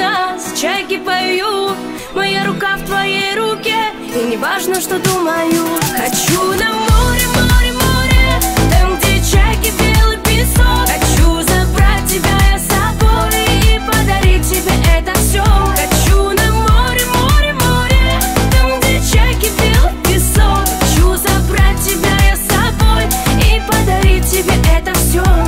нас, чайки поют, моя рука в твоей руке, и не важно, что думаю. Хочу на море, море, море, там, где чайки, белый песок. Хочу забрать тебя я с собой и подарить тебе это все. Хочу на море, море, море, там, где чайки, белый песок. Хочу забрать тебя я с собой и подарить тебе это все.